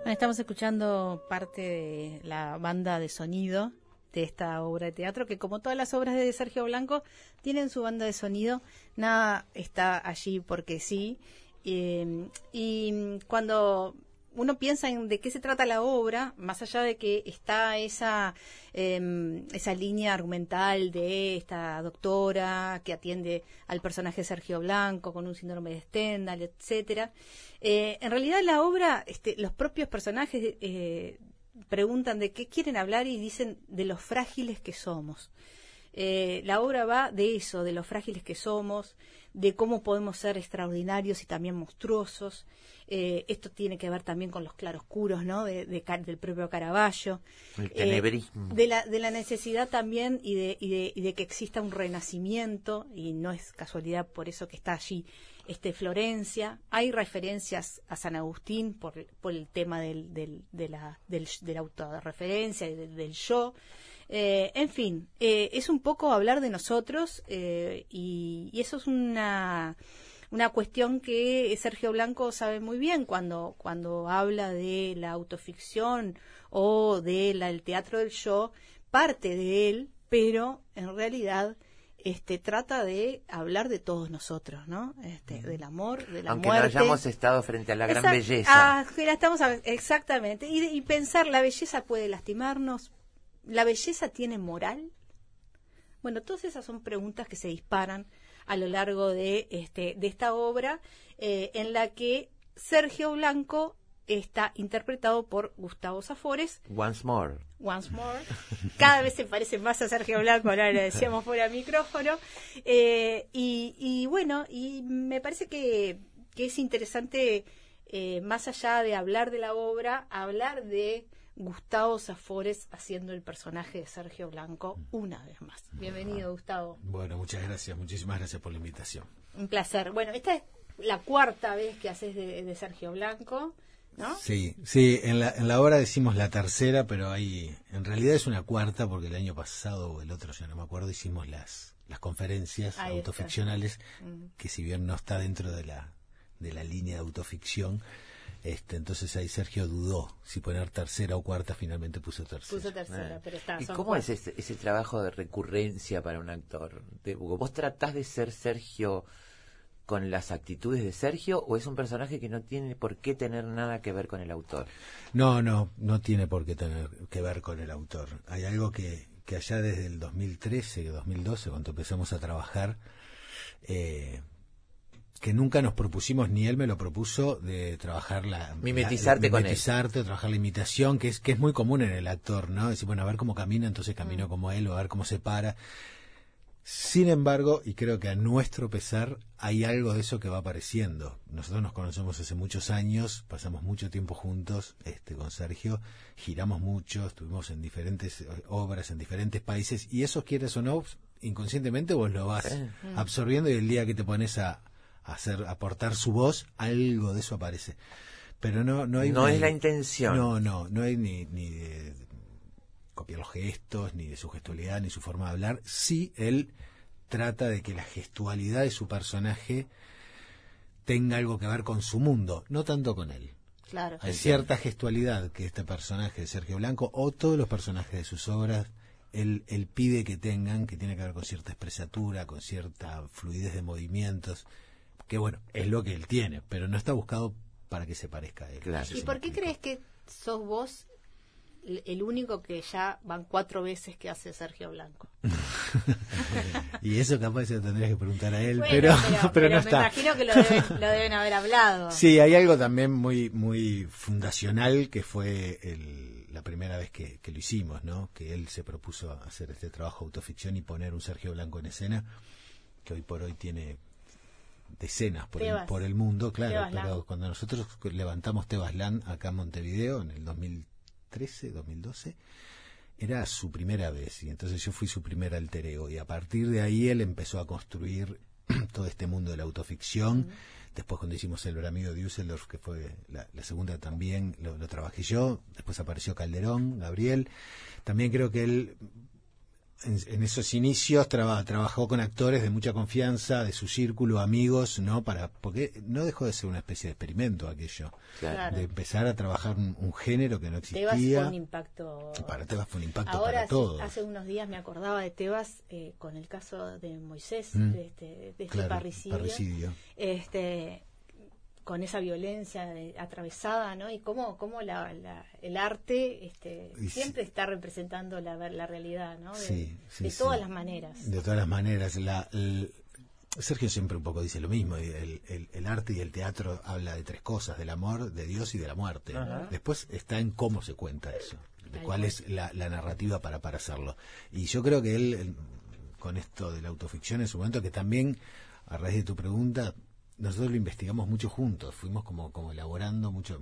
Bueno, estamos escuchando parte de la banda de sonido de esta obra de teatro, que como todas las obras de Sergio Blanco, tienen su banda de sonido, nada está allí porque sí. Y cuando uno piensa en de qué se trata la obra, más allá de que está esa línea argumental de esta doctora que atiende al personaje de Sergio Blanco con un síndrome de Stendhal, etcétera, en realidad la obra, los propios personajes preguntan de qué quieren hablar y dicen de los frágiles que somos. La obra va de eso, de los frágiles que somos, de cómo podemos ser extraordinarios y también monstruosos. Esto tiene que ver también con los claroscuros, ¿no? Del propio Caravaggio. El tenebrismo. De la necesidad también y de que exista un renacimiento, y no es casualidad por eso que está allí Florencia. Hay referencias a San Agustín por el tema de la autorreferencia y del yo. En fin, es un poco hablar de nosotros y eso es una cuestión que Sergio Blanco sabe muy bien cuando habla de la autoficción o del teatro del yo, parte de él, pero en realidad trata de hablar de todos nosotros, ¿no? Del amor, de la aunque muerte. Aunque no hayamos estado frente a la gran belleza. Exactamente. Y pensar, la belleza puede lastimarnos. ¿La belleza tiene moral? Bueno, todas esas son preguntas que se disparan a lo largo de esta obra, en la que Sergio Blanco está interpretado por Gustavo Zafores. Once more. Cada vez se parece más a Sergio Blanco, ahora le decíamos fuera micrófono. Y bueno, y me parece que es interesante, más allá de hablar de la obra, hablar de Gustavo Zafores haciendo el personaje de Sergio Blanco una vez más. Bienvenido, Gustavo. Bueno, muchas gracias, muchísimas gracias por la invitación. Un placer. Bueno, esta es la cuarta vez que haces de Sergio Blanco, ¿no? Sí, en la obra decimos la tercera, pero en realidad es una cuarta, porque el año pasado o el otro, ya no me acuerdo, hicimos las conferencias autoficcionales, que si bien no está dentro de la línea de autoficción, entonces ahí Sergio dudó si poner tercera o cuarta, finalmente puso tercera. Pero está. ¿Y cómo es ese trabajo de recurrencia para un actor? ¿Vos tratás de ser Sergio con las actitudes de Sergio, o es un personaje que no tiene por qué tener nada que ver con el autor? No tiene por qué tener que ver con el autor. Hay algo que allá desde el 2013, 2012, cuando empezamos a trabajar, que nunca nos propusimos, ni él me lo propuso, de trabajar mimetizarte con él, trabajar la imitación, que es muy común en el actor, ¿no? Decir, bueno, a ver cómo camina, entonces camino como él, o a ver cómo se para. Sin embargo, y creo que a nuestro pesar, hay algo de eso que va apareciendo. Nosotros nos conocemos hace muchos años, pasamos mucho tiempo juntos con Sergio, giramos mucho, estuvimos en diferentes obras, en diferentes países, y eso, quieres o no, inconscientemente vos lo vas absorbiendo, y el día que te pones a aportar su voz, algo de eso aparece. Pero no hay... No es la intención. No hay ni de copiar los gestos, ni de su gestualidad, ni su forma de hablar. Sí, él trata de que la gestualidad de su personaje tenga algo que ver con su mundo, no tanto con él. Claro. Hay cierta gestualidad que este personaje de Sergio Blanco, o todos los personajes de sus obras, él pide que tengan, que tiene que ver con cierta expresatura, con cierta fluidez de movimientos, que bueno, es lo que él tiene, pero no está buscado para que se parezca a él. Claro. ¿Y por qué crees que sos vos el único que ya van 4 veces que hace Sergio Blanco? Y eso capaz se lo tendrías que preguntar a él, bueno, pero no está. Me imagino que lo deben haber hablado. Sí, hay algo también muy muy fundacional, que fue la primera vez que lo hicimos, ¿no? Que él se propuso hacer este trabajo de autoficción y poner un Sergio Blanco en escena, que hoy por hoy tiene decenas por el mundo, claro, pero cuando nosotros levantamos Tebasland acá en Montevideo en el 2013, 2012, era su primera vez, y entonces yo fui su primer alter ego, y a partir de ahí él empezó a construir todo este mundo de la autoficción. Después, cuando hicimos El Bramido de Düsseldorf, que fue la segunda, también lo trabajé yo. Después apareció Calderón, Gabriel. También creo que él en esos inicios trabajó con actores de mucha confianza, de su círculo, amigos, ¿no? Porque no dejó de ser una especie de experimento aquello. Claro. De empezar a trabajar un género que no existía. Tebas fue un impacto. Para Tebas fue un impacto Ahora, para todos. hace unos días me acordaba de Tebas con el caso de Moisés, de este Claro, parricidio. Con esa violencia atravesada, ¿no? Y cómo el arte siempre está representando la realidad, ¿no? De todas las maneras. De todas las maneras. Sergio siempre un poco dice lo mismo. El arte y el teatro habla de tres cosas: del amor, de Dios y de la muerte. Ajá. Después está en cómo se cuenta eso, de cuál es la narrativa para hacerlo. Y yo creo que él, con esto de la autoficción en su momento, que también, a raíz de tu pregunta, nosotros lo investigamos mucho juntos, fuimos como elaborando muchas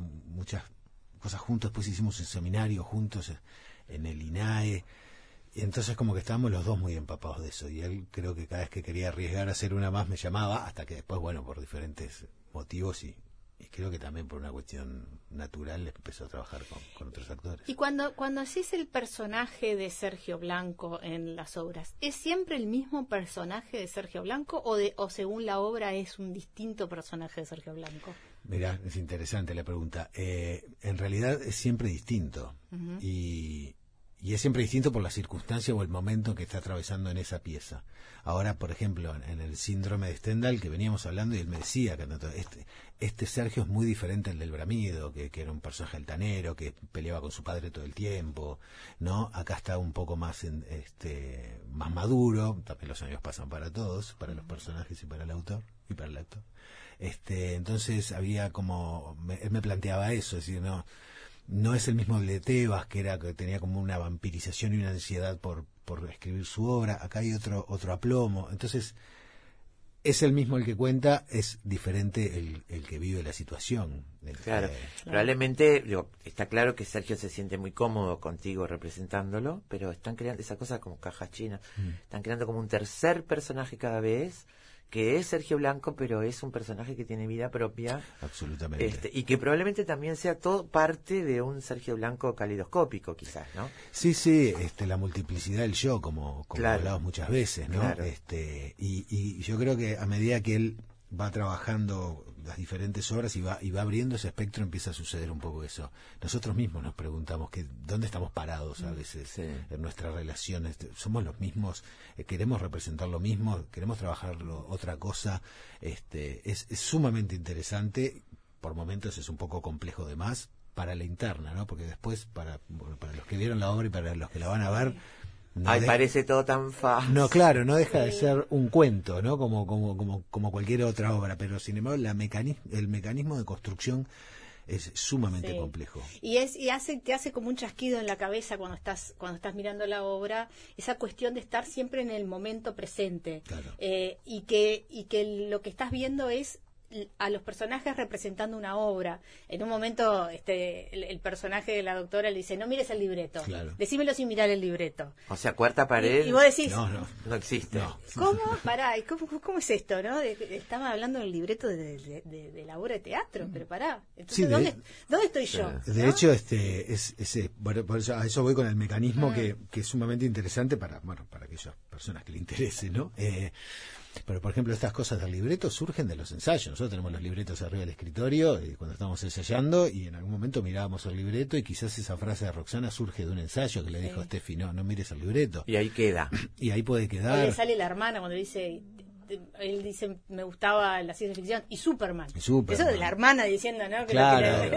cosas juntos, después hicimos un seminario juntos en el INAE, y entonces como que estábamos los dos muy empapados de eso, y él creo que cada vez que quería arriesgar a hacer una más me llamaba, hasta que después, bueno, por diferentes motivos y creo que también por una cuestión natural empezó a trabajar con otros actores. Y cuando haces el personaje de Sergio Blanco en las obras, ¿es siempre el mismo personaje de Sergio Blanco o según la obra es un distinto personaje de Sergio Blanco? Mirá, es interesante la pregunta. En realidad es siempre distinto. Uh-huh. Y es siempre distinto por la circunstancia o el momento que está atravesando en esa pieza. Ahora, por ejemplo, en el síndrome de Stendhal, que veníamos hablando, y él me decía que este Sergio es muy diferente al del Bramido, que era un personaje altanero, que peleaba con su padre todo el tiempo, ¿no? Acá está un poco más más maduro, también los años pasan para todos, para los personajes y para el autor, y para el actor. Entonces había como, él me planteaba eso, es decir, no es el mismo de Tebas, que tenía como una vampirización y una ansiedad por escribir su obra. Acá hay otro aplomo. Entonces, es el mismo el que cuenta, es diferente el que vive la situación. Claro. Probablemente, está claro que Sergio se siente muy cómodo contigo representándolo, pero están creando esa cosa como cajas chinas. Están creando como un tercer personaje cada vez, que es Sergio Blanco, pero es un personaje que tiene vida propia. Absolutamente. Y que probablemente también sea todo parte de un Sergio Blanco caleidoscópico, quizás, ¿no? Sí, la multiplicidad del yo, como claro. hablamos muchas veces, ¿no? Claro. Y yo creo que a medida que él va trabajando las diferentes obras y va abriendo ese espectro, empieza a suceder un poco eso. Nosotros mismos nos preguntamos dónde estamos parados a veces en nuestras relaciones. Somos los mismos, queremos representar lo mismo, queremos trabajar otra cosa. Es sumamente interesante, por momentos es un poco complejo de más para la interna, ¿no? Porque después para los que vieron la obra y para los que la van a ver, parece todo tan fácil. No, claro, no deja de ser un cuento, ¿no? Como cualquier otra obra, pero sin embargo el mecanismo de construcción es sumamente complejo. Y te hace como un chasquido en la cabeza cuando estás mirando la obra, esa cuestión de estar siempre en el momento presente. Claro. Y que lo que estás viendo es a los personajes representando una obra. En un momento el personaje de la doctora le dice: no mires el libreto, claro. Decímelo sin mirar el libreto. O sea, cuarta pared. Y vos decís: no existe. No. ¿Cómo? Pará, ¿cómo es esto, no? Estaba hablando del libreto de la obra de teatro, pero pará. Entonces, ¿dónde estoy yo? De hecho, bueno, por eso, a eso voy con el mecanismo que es sumamente interesante para aquellas personas que le interese, ¿no? Pero, por ejemplo, estas cosas del libreto surgen de los ensayos. Nosotros tenemos los libretos arriba del escritorio cuando estamos ensayando, y en algún momento mirábamos el libreto y quizás esa frase de Roxana surge de un ensayo que le dijo a Steffi: no mires el libreto. Y ahí queda. Y ahí puede quedar. O le sale la hermana cuando él dice: me gustaba la ciencia ficción y Superman. Eso de la hermana diciendo, ¿no? Claro.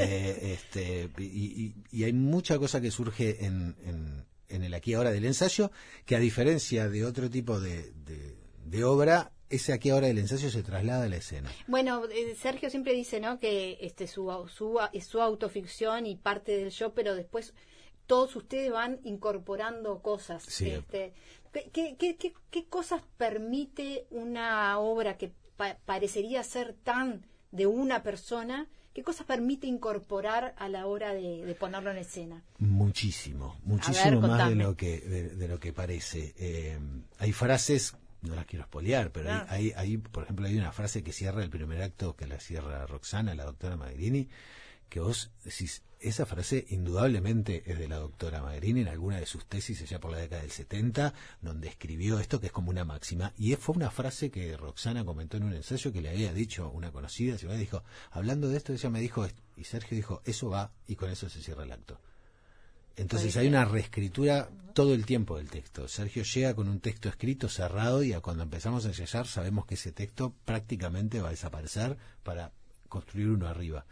Y hay mucha cosa que surge en el aquí y ahora del ensayo, que a diferencia de otro tipo de obra, ese aquí ahora del ensayo se traslada a la escena. Bueno, Sergio siempre dice, ¿no?, que su autoficción y parte del yo, pero después todos ustedes van incorporando cosas. Sí. ¿Qué cosas permite una obra que parecería ser tan de una persona? ¿Qué cosas permite incorporar a la hora de ponerlo en escena? Muchísimo más de lo que parece. Hay frases, no las quiero espolear, pero hay, por ejemplo, hay una frase que cierra el primer acto, que la cierra Roxana, la doctora Magrini, que vos decís, esa frase indudablemente es de la doctora Magrini en alguna de sus tesis allá por la década del 70, donde escribió esto que es como una máxima, y fue una frase que Roxana comentó en un ensayo que le había dicho una conocida, se dijo, hablando de esto, ella me dijo, y Sergio dijo, eso va, y con eso se cierra el acto. Entonces hay una reescritura todo el tiempo del texto. Sergio llega con un texto escrito, cerrado, y cuando empezamos a ensayar sabemos que ese texto prácticamente va a desaparecer para construir uno arriba.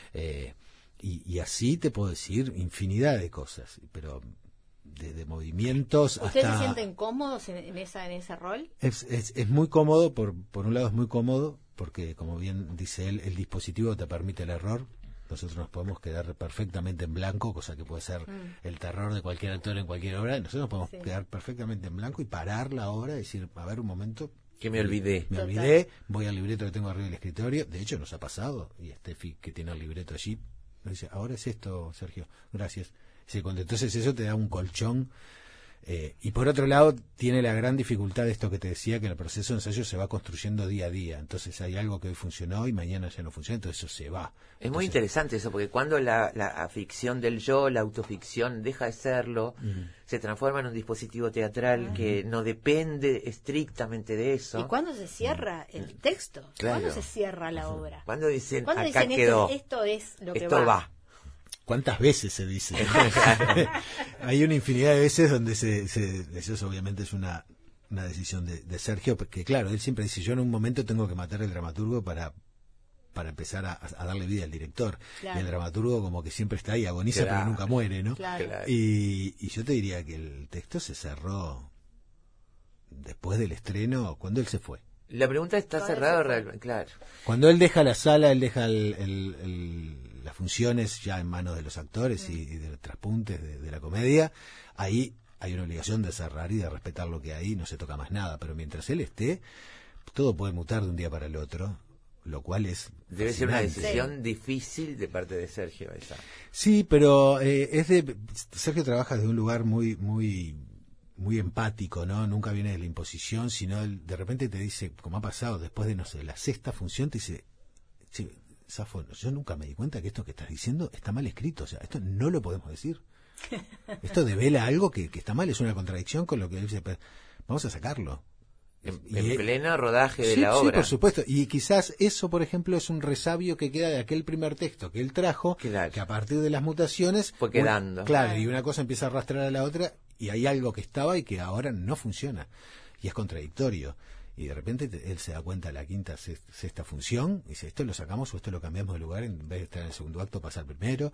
Y así te puedo decir infinidad de cosas, pero desde movimientos hasta... ¿Ustedes se sienten cómodos en ese rol? Es muy cómodo, por un lado es muy cómodo, porque como bien dice él, el dispositivo te permite el error. Nosotros nos podemos quedar perfectamente en blanco, cosa que puede ser el terror de cualquier actor en cualquier obra. Nosotros nos podemos quedar perfectamente en blanco y parar la obra y decir, a ver un momento... Que me olvidé. Me olvidé, voy al libreto que tengo arriba del escritorio. De hecho, nos ha pasado, y Steffi, que tiene el libreto allí, nos dice, ahora es esto, Sergio, gracias. Entonces eso te da un colchón. Y por otro lado, tiene la gran dificultad de esto que te decía, que el proceso de ensayo se va construyendo día a día. Entonces hay algo que hoy funcionó y mañana ya no funciona, entonces eso se va. Es muy interesante eso, porque cuando la ficción del yo, la autoficción, deja de serlo, se transforma en un dispositivo teatral que no depende estrictamente de eso. ¿Y cuándo se cierra el texto? Claro. ¿Cuándo se cierra la obra? ¿Cuándo dicen, ¿Cuándo acá dicen quedó? Esto es lo que Esto va. ¿Cuántas veces se dice? Hay una infinidad de veces donde eso obviamente es una decisión de Sergio, porque claro, él siempre dice, yo en un momento tengo que matar al dramaturgo para empezar a darle vida al director. Claro. Y el dramaturgo como que siempre está ahí, agoniza, claro, pero nunca muere, ¿no? Claro. Y yo te diría que el texto se cerró después del estreno, cuando él se fue. La pregunta está cerrada realmente, claro. Cuando él deja la sala, él deja las funciones ya en manos de los actores y de los traspuntes de la comedia, ahí hay una obligación de cerrar y de respetar lo que hay, no se toca más nada, pero mientras él esté, todo puede mutar de un día para el otro, lo cual es debe ser una decisión difícil de parte de Sergio esa. Sí, pero Sergio trabaja desde un lugar muy empático, ¿no? Nunca viene de la imposición, sino él de repente te dice, como ha pasado después de, no sé, la sexta función, te dice, che, Safo, yo nunca me di cuenta que esto que estás diciendo está mal escrito, o sea, esto no lo podemos decir. Esto devela algo que está mal, es una contradicción con lo que él dice, vamos a sacarlo. En pleno rodaje de la obra. Sí, por supuesto. Y quizás eso, por ejemplo, es un resabio que queda de aquel primer texto que él trajo, claro, que a partir de las mutaciones... fue quedando. Claro, y una cosa empieza a arrastrar a la otra, y hay algo que estaba y que ahora no funciona. Y es contradictorio. Y de repente él se da cuenta de la quinta, sexta función, y dice, esto lo sacamos o esto lo cambiamos de lugar, en vez de estar en el segundo acto, pasar primero.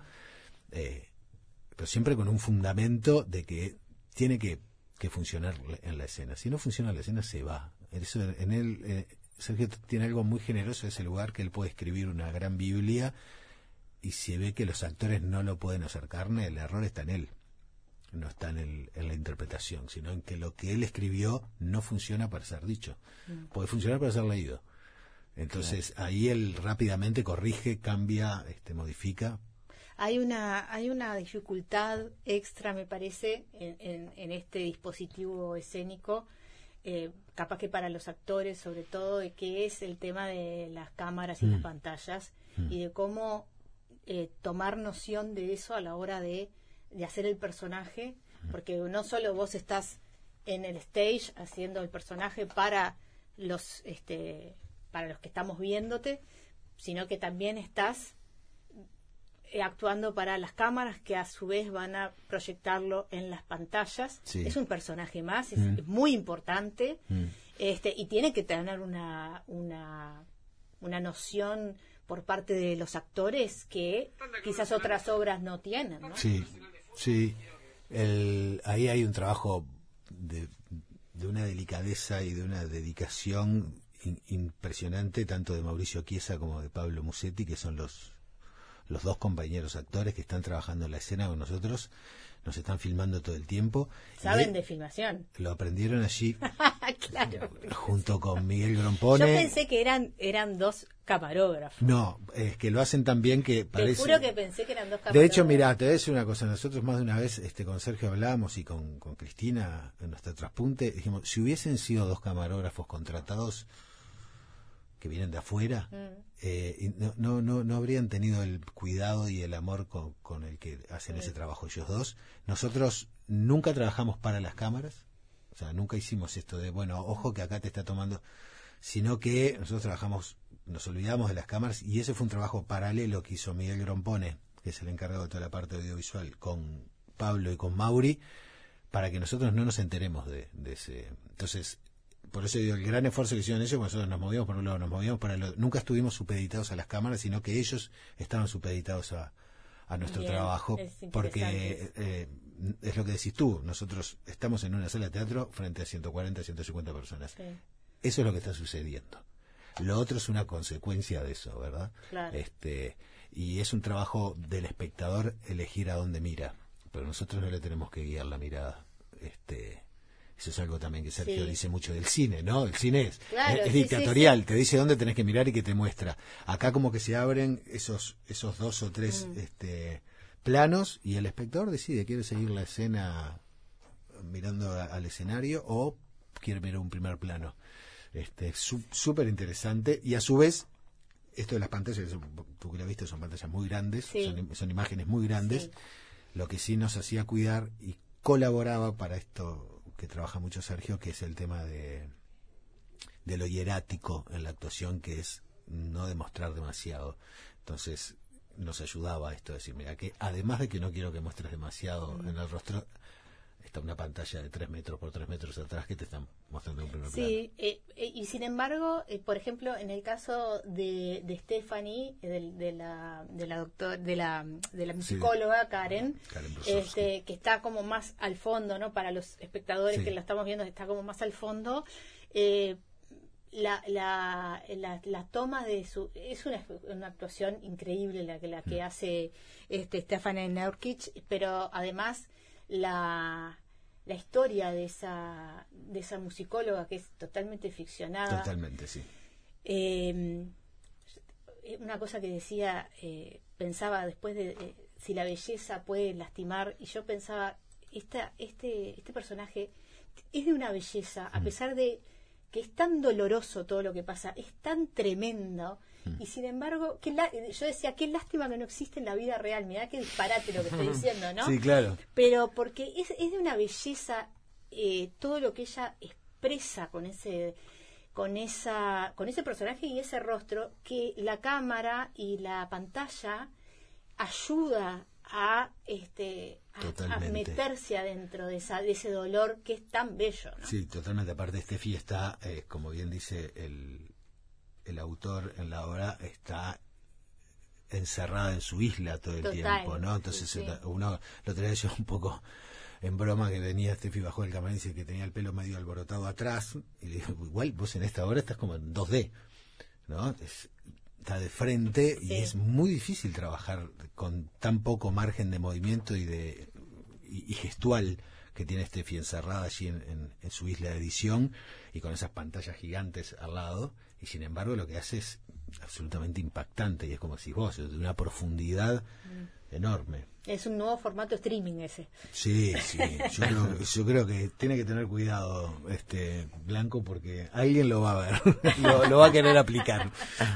Pero siempre con un fundamento de que tiene que funcionar en la escena. Si no funciona la escena, se va. Eso, en él, Sergio tiene algo muy generoso, ese lugar que él puede escribir una gran Biblia, y si ve que los actores no lo pueden hacer carne, el error está en él. No está en la interpretación, sino en que lo que él escribió no funciona para ser dicho. Puede funcionar para ser leído. Entonces, ahí él rápidamente corrige, cambia, modifica. Hay una dificultad extra, me parece, en este dispositivo escénico, capaz que para los actores sobre todo, de que es el tema de las cámaras y las pantallas, y de cómo tomar noción de eso a la hora de hacer el personaje, porque no solo vos estás en el stage haciendo el personaje para los que estamos viéndote, sino que también estás actuando para las cámaras que a su vez van a proyectarlo en las pantallas. Sí. Es un personaje más, es muy importante, y tiene que tener una noción por parte de los actores que quizás otras obras no tienen, ¿no? Sí. Ahí hay un trabajo de una delicadeza y de una dedicación impresionante, tanto de Mauricio Chiesa como de Pablo Musetti, que son los dos compañeros actores que están trabajando en la escena con nosotros, nos están filmando todo el tiempo. Saben de filmación. Lo aprendieron allí, claro, junto con Miguel Grompone. Yo pensé que eran dos camarógrafos. No, es que lo hacen tan bien que parece... Te juro que pensé que eran dos camarógrafos. De hecho, mirá, te voy a decir una cosa, nosotros más de una vez con Sergio hablábamos y con Cristina en nuestro traspunte, dijimos, si hubiesen sido dos camarógrafos contratados, que vienen de afuera, y no habrían tenido el cuidado y el amor con el que hacen ese trabajo ellos dos. Nosotros nunca trabajamos para las cámaras, o sea, nunca hicimos esto de, bueno, ojo que acá te está tomando, sino que nosotros trabajamos, nos olvidamos de las cámaras, y ese fue un trabajo paralelo que hizo Miguel Grompone, que es el encargado de toda la parte audiovisual, con Pablo y con Mauri, para que nosotros no nos enteremos de ese. Entonces, por eso digo, el gran esfuerzo que hicieron ellos, nosotros nos movíamos por un lado, nos movíamos para el otro. Nunca estuvimos supeditados a las cámaras, sino que ellos estaban supeditados a nuestro trabajo, porque es lo que decís tú, nosotros estamos en una sala de teatro frente a 140, 150 personas. Sí. Eso es lo que está sucediendo. Lo otro es una consecuencia de eso, ¿verdad? Claro. Y es un trabajo del espectador elegir a dónde mira, pero nosotros no le tenemos que guiar la mirada. Eso es algo también que Sergio dice mucho del cine, ¿no? El cine es dictatorial, te dice dónde tenés que mirar y que te muestra. Acá como que se abren esos 2 o 3 planos, y el espectador decide, quiere seguir la escena mirando al escenario o quiere mirar un primer plano. Súper interesante, y a su vez esto de las pantallas, tú que lo has visto, son pantallas muy grandes, son imágenes muy grandes, lo que sí nos hacía cuidar y colaboraba para esto que trabaja mucho Sergio, que es el tema de lo hierático en la actuación, que es no demostrar demasiado. Entonces nos ayudaba a esto, decir, mira, que además de que no quiero que muestres demasiado en el rostro, está una pantalla de 3 metros por 3 metros atrás que te están mostrando un primer plano. Sí, y sin embargo, por ejemplo, en el caso de Stephanie, de la musicóloga Karen Brusowski, que está como más al fondo, ¿no? Para los espectadores que la estamos viendo, está como más al fondo. La toma de es una actuación increíble la que hace Stephanie Neurkich, pero además la historia de esa musicóloga, que es totalmente ficcionada. Totalmente, sí. Una cosa que decía, pensaba después de si la belleza puede lastimar, y yo pensaba, este personaje es de una belleza, a pesar de que es tan doloroso todo lo que pasa, es tan tremendo, y sin embargo, yo decía, qué lástima que no existe en la vida real. Mirá qué disparate lo que estoy diciendo, ¿no? Sí, claro. Pero porque es de una belleza todo lo que ella expresa con ese personaje y ese rostro, que la cámara y la pantalla ayuda a meterse adentro de ese dolor que es tan bello, ¿no? Sí, totalmente. Aparte, Steffi está, como bien dice el autor en la obra, está encerrada en su isla todo el tiempo, ¿no? Entonces uno lo tenía yo un poco en broma, que venía Steffi bajo el camarín y dice que tenía el pelo medio alborotado atrás, y le digo, igual vos en esta obra estás como en 2D, ¿no? Está de frente y es muy difícil trabajar con tan poco margen de movimiento y gestual que tiene Steffi encerrada allí en su isla de edición, y con esas pantallas gigantes al lado, y sin embargo lo que hace es absolutamente impactante, y es como si vos, de una profundidad enorme. Es un nuevo formato streaming ese. Sí, yo creo que tiene que tener cuidado Blanco, porque alguien lo va a ver, lo va a querer aplicar.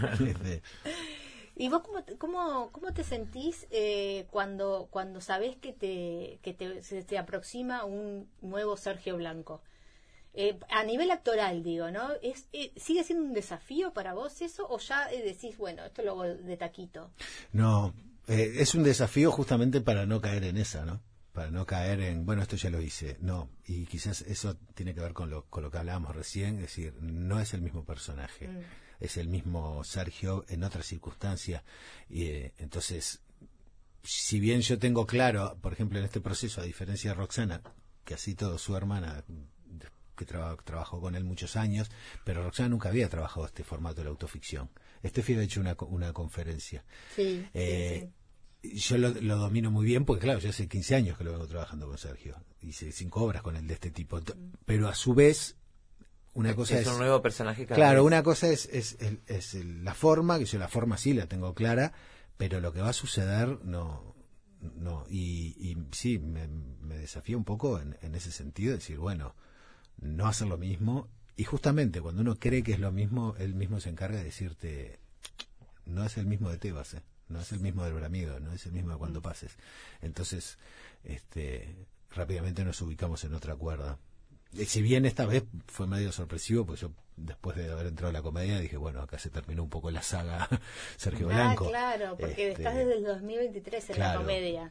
¿Y vos cómo te sentís cuando sabés que se te aproxima un nuevo Sergio Blanco? A nivel actoral, digo, ¿no? ¿Sigue siendo un desafío para vos eso, o ya decís, bueno, esto lo hago de taquito? No, es un desafío justamente para no caer en esa, ¿no? Para no caer en, bueno, esto ya lo hice. No, y quizás eso tiene que ver con lo que hablábamos recién, es decir, no es el mismo personaje. Es el mismo Sergio en otra circunstancia, y entonces, si bien yo tengo claro, por ejemplo, en este proceso, a diferencia de Roxana, que así todo, su hermana, que trabajó con él muchos años, pero Roxana nunca había trabajado este formato de la autoficción. Steffi ha hecho una conferencia. Sí. Yo lo domino muy bien, porque claro, yo hace 15 años que lo vengo trabajando con Sergio, hice 5 obras con él de este tipo, pero a su vez una cosa es un nuevo personaje cada claro vez. Una cosa es la forma, que yo la forma sí la tengo clara, pero lo que va a suceder no, y sí me desafía un poco en ese sentido, decir, bueno, no hacer lo mismo Y justamente cuando uno cree que es lo mismo, él mismo se encarga de decirte, no es el mismo de Tebas, no es el mismo del Bramido, no es el mismo de Cuando pases. Entonces, rápidamente nos ubicamos en otra cuerda. Y si bien esta vez fue medio sorpresivo, pues yo después de haber entrado a la comedia dije, bueno, acá se terminó un poco la saga Sergio Blanco. Claro, porque estás desde el 2023 en la comedia.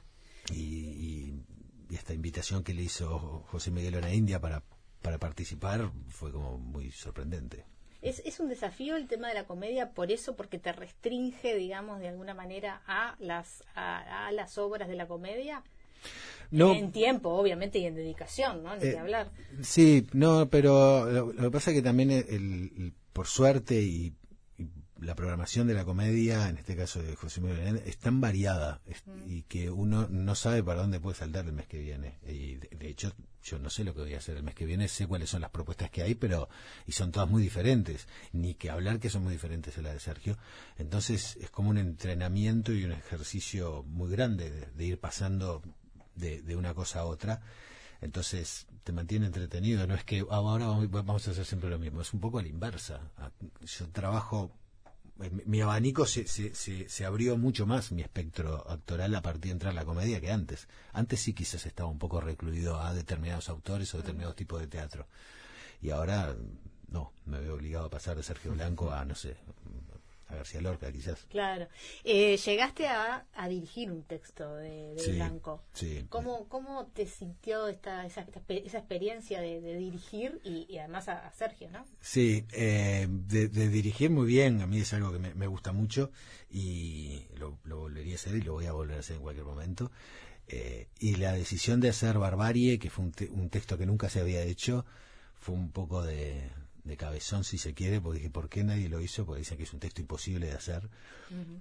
Y esta invitación que le hizo José Miguel India para participar fue como muy sorprendente. ¿Es un desafío el tema de la comedia por eso, porque te restringe, digamos, de alguna manera a las obras de la comedia? No, en tiempo, obviamente, y en dedicación, ¿no? Ni que hablar. Sí, no, pero lo que pasa es que también, por suerte, y la programación de la comedia, en este caso de José Miguel, es tan variada y que uno no sabe para dónde puede saltar el mes que viene. Y de hecho, yo no sé lo que voy a hacer el mes que viene, sé cuáles son las propuestas que hay, y son todas muy diferentes. Ni que hablar que son muy diferentes a la de Sergio. Entonces, es como un entrenamiento y un ejercicio muy grande de ir pasando de una cosa a otra. Entonces te mantiene entretenido, no es que ahora vamos a hacer siempre lo mismo, es un poco a la inversa. Yo trabajo, mi abanico se abrió mucho más, mi espectro actoral, a partir de entrar a la comedia, que antes sí quizás estaba un poco recluido a determinados autores o determinados tipos de teatro, y ahora no, me veo obligado a pasar de Sergio Blanco a, no sé, a García Lorca, quizás. Claro. Llegaste a dirigir un texto de Blanco. Sí. ¿Cómo te sintió esa experiencia de dirigir y además a Sergio, ¿no? Sí, de dirigir muy bien. A mí es algo que me gusta mucho y lo volvería a hacer y lo voy a volver a hacer en cualquier momento. Y la decisión de hacer Barbarie, que fue un texto que nunca se había hecho, fue un poco de cabezón, si se quiere, porque dije, ¿por qué nadie lo hizo? Porque dicen que es un texto imposible de hacer. Uh-huh.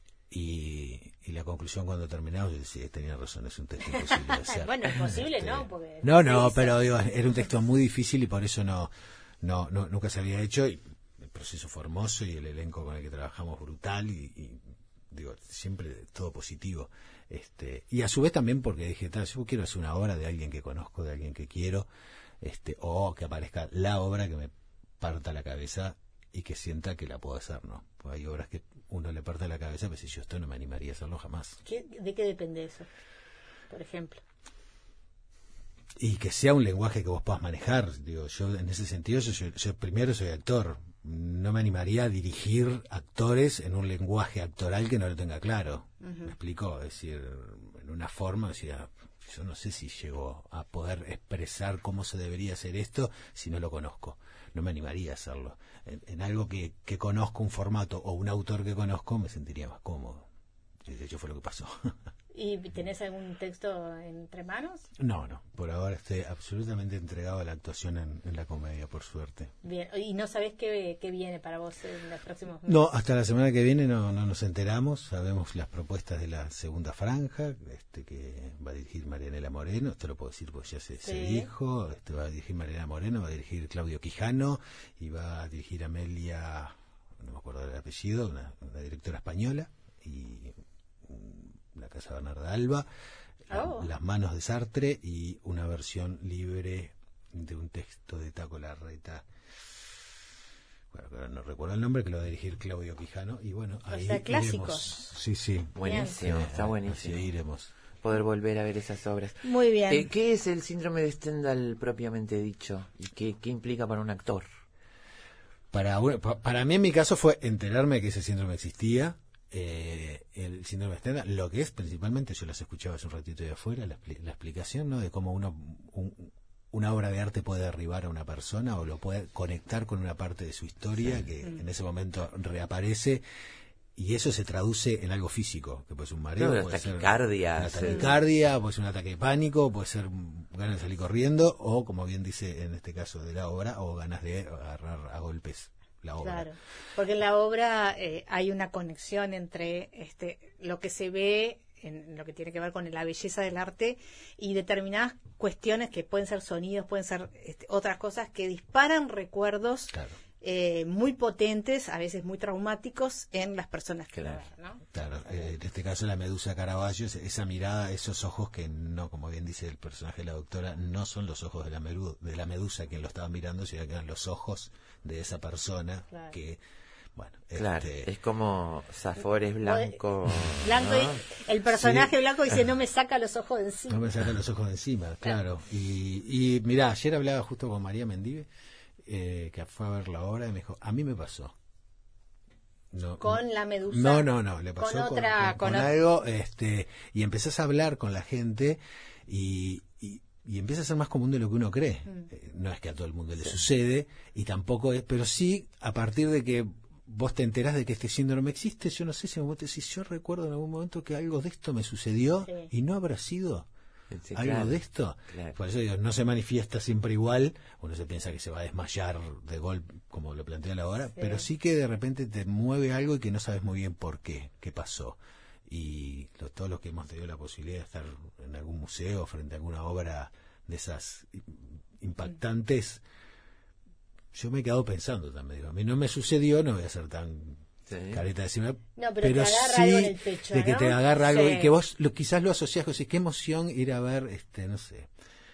Y la conclusión cuando terminamos, yo decía, tenía razón, es un texto imposible de hacer. Bueno, imposible no, porque... No, pero digo, era un texto muy difícil y por eso nunca se había hecho, y el proceso fue hermoso y el elenco con el que trabajamos brutal y digo, siempre todo positivo. Y a su vez también porque dije, yo quiero hacer una obra de alguien que conozco, de alguien que quiero, o que aparezca la obra que me parta la cabeza y que sienta que la puedo hacer, ¿no? Pues hay obras que uno le parte la cabeza, pero si yo esto no me animaría a hacerlo jamás. ¿De qué depende eso, por ejemplo? Y que sea un lenguaje que vos puedas manejar. Digo, yo en ese sentido, yo primero soy actor. No me animaría a dirigir actores en un lenguaje actoral que no lo tenga claro. Uh-huh. ¿Me explico? Es decir, en una forma, decía, yo no sé si llego a poder expresar cómo se debería hacer esto si no lo conozco. No me animaría a hacerlo. En algo que conozco, un formato o un autor que conozco, me sentiría más cómodo. De hecho, fue lo que pasó. ¿Y tenés algún texto entre manos? No. Por ahora estoy absolutamente entregado a la actuación en la comedia, por suerte. Bien. ¿Y no sabés qué viene para vos en los próximos meses? No, hasta la semana que viene no nos enteramos. Sabemos las propuestas de la segunda franja, que va a dirigir Marianela Moreno. Esto lo puedo decir porque ya se dijo. Va a dirigir Marianela Moreno, va a dirigir Claudio Quijano y va a dirigir Amelia, no me acuerdo del apellido, una directora española, y la Casa Bernarda Alba, Las manos de Sartre y una versión libre de un texto de Taco Larreta. Bueno, no recuerdo el nombre, que lo va a dirigir Claudio Quijano. Y bueno, ahí clásicos. Sí. Buenísimo, está buenísimo. Así iremos. Poder volver a ver esas obras. Muy bien. ¿Qué es el síndrome de Stendhal propiamente dicho? ¿Y qué implica para un actor? Para mí, en mi caso, fue enterarme de que ese síndrome existía. El síndrome de Stendhal, lo que es principalmente, yo las escuchaba hace un ratito de afuera, la explicación, ¿no? De cómo una obra de arte puede derribar a una persona o lo puede conectar con una parte de su historia que en ese momento reaparece, y eso se traduce en algo físico, que puede ser un mareo, puede ser una taquicardia, puede ser un ataque de pánico, puede ser ganas de salir corriendo, o como bien dice en este caso de la obra, o ganas de agarrar a golpes la obra. Claro, porque en la obra hay una conexión entre lo que se ve en lo que tiene que ver con la belleza del arte y determinadas cuestiones que pueden ser sonidos, pueden ser otras cosas que disparan recuerdos. Claro. muy potentes, a veces muy traumáticos en las personas que Claro. la ven, ¿no? Claro, en este caso la medusa Caravaggio, esa mirada, esos ojos que no, como bien dice el personaje de la doctora, no son los ojos de la medusa quien lo estaba mirando, sino que eran los ojos de esa persona Claro. que, bueno, Claro, es como Zafores blanco. Blanco, ¿no? el personaje Sí. blanco dice, no me saca los ojos de encima. no me saca los ojos de encima, claro. Y mirá, ayer hablaba justo con María Mendive, que fue a ver la obra, y me dijo, a mí me pasó. No, Con la medusa. No, le pasó Con otra, con con otra. algo, y empezás a hablar con la gente y empieza a ser más común de lo que uno cree. No es que a todo el mundo le sucede, y tampoco es, pero sí, a partir de que vos te enterás de que este síndrome existe, yo no sé si vos te decís, yo recuerdo en algún momento que algo de esto me sucedió, Sí. y no habrá sido Sí, algo claro, de esto. claro. Por eso digo, no se manifiesta siempre igual, uno se piensa que se va a desmayar de golpe, como lo plantea la hora, pero sí que de repente te mueve algo y que no sabes muy bien por qué pasó. Y todos los que hemos tenido la posibilidad de estar en algún museo frente a alguna obra de esas impactantes, yo me he quedado pensando también, digo, a mí no me sucedió, no voy a ser tan careta de decirme, No, pero te agarra sí algo en el pecho, de que ¿no? te agarra algo Sí. y que vos quizás lo asociás con, qué emoción ir a ver, no sé,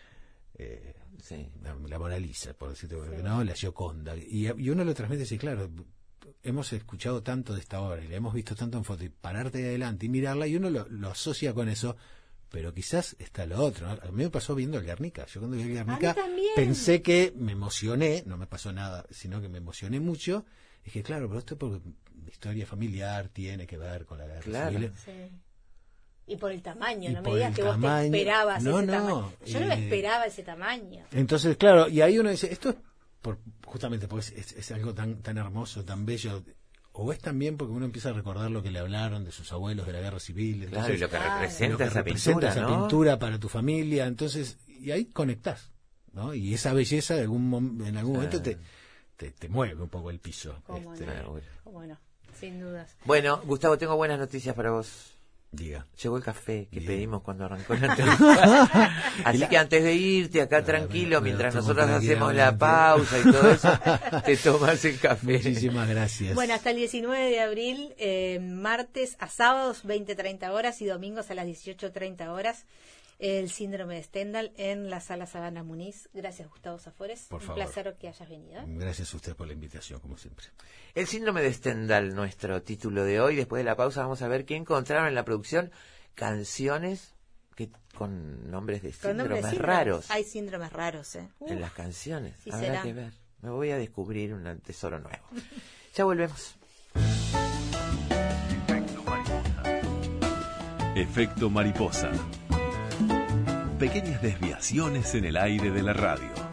Sí. la Mona Lisa, por decirte, ¿no? La Gioconda, y uno lo transmite así, claro, hemos escuchado tanto de esta obra y la hemos visto tanto en foto, y pararte de adelante y mirarla, y uno lo asocia con eso, pero quizás está lo otro, ¿no? A mí me pasó viendo el Guernica. Yo cuando vi el Guernica también. pensé que me emocioné, no me pasó nada, sino que me emocioné mucho. Dije, claro, pero esto porque mi historia familiar tiene que ver con la guerra Claro. civil. Sí. Y por el tamaño, Y no me por digas el que vos tamaño. te esperabas No, ese no, tamaño. Yo no me esperaba ese tamaño. Entonces, claro, y ahí uno dice, esto es justamente porque es algo tan hermoso, tan bello, o es también porque uno empieza a recordar lo que le hablaron de sus abuelos de la guerra civil. Entonces, Claro, y lo que representa lo que esa representa pintura, esa ¿no? pintura para tu familia, entonces, y ahí conectás, ¿no? Y esa belleza en algún momento te mueve un poco el piso. ¿Cómo no? ¿Cómo no? Sin dudas. Bueno, Gustavo, tengo buenas noticias para vos. Diga. Llegó el café que Bien. pedimos cuando arrancó la entrevista. Así que antes de irte acá tranquilo, me lo mientras tomo nosotros tranquilamente. hacemos la pausa y todo eso, te tomas el café. Muchísimas gracias. Bueno, hasta el 19 de abril, martes a sábados 20-30 horas y domingos a las 18-30 horas, el síndrome de Stendhal en la Sala Sabana Muniz. Gracias, Gustavo Zafores. Por Un favor. placer que hayas venido. Gracias a usted por la invitación, como siempre. El síndrome de Stendhal, nuestro título de hoy. Después de la pausa vamos a ver qué encontraron en la producción. Canciones que con nombres de Con nombres síndromes de raros Hay síndromes raros, ¿eh? en las canciones. sí Habrá será. que ver. Me voy a descubrir un tesoro nuevo. Ya volvemos. Efecto mariposa. Pequeñas desviaciones en el aire de la radio.